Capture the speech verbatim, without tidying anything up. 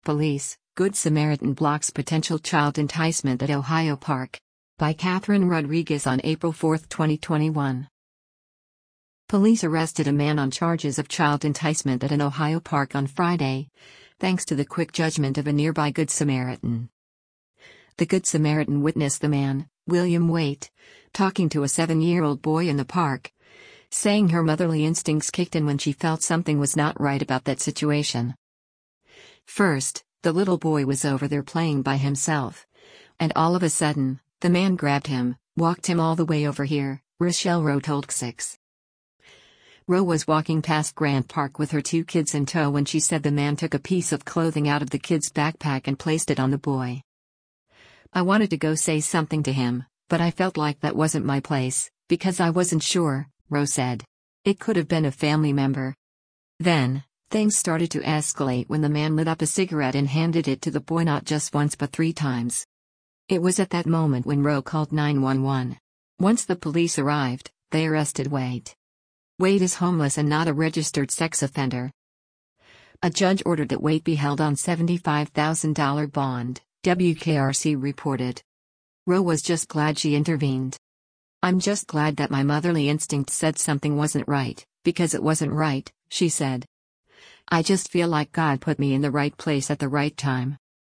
Police, Good Samaritan blocks potential child enticement at Ohio Park. By Catherine Rodriguez on April fourth, twenty twenty-one. Police arrested a man on charges of child enticement at an Ohio park on Friday, thanks to the quick judgment of a nearby Good Samaritan. The Good Samaritan witnessed the man, William Waite, talking to a seven-year-old boy in the park, saying her motherly instincts kicked in when she felt something was not right about that situation. First, the little boy was over there playing by himself, and all of a sudden, the man grabbed him, walked him all the way over here, Rochelle Rowe told Six. Rowe was walking past Grant Park with her two kids in tow when she said the man took a piece of clothing out of the kid's backpack and placed it on the boy. I wanted to go say something to him, but I felt like that wasn't my place, because I wasn't sure, Rowe said. It could have been a family member. Then, things started to escalate when the man lit up a cigarette and handed it to the boy not just once but three times. It was at that moment when Rowe called nine one one. Once the police arrived, they arrested Waite. Waite is homeless and not a registered sex offender. A judge ordered that Waite be held on seventy-five thousand dollars bond, W K R C reported. Rowe was just glad she intervened. "I'm just glad that my motherly instinct said something wasn't right, because it wasn't right," she said. "I just feel like God put me in the right place at the right time."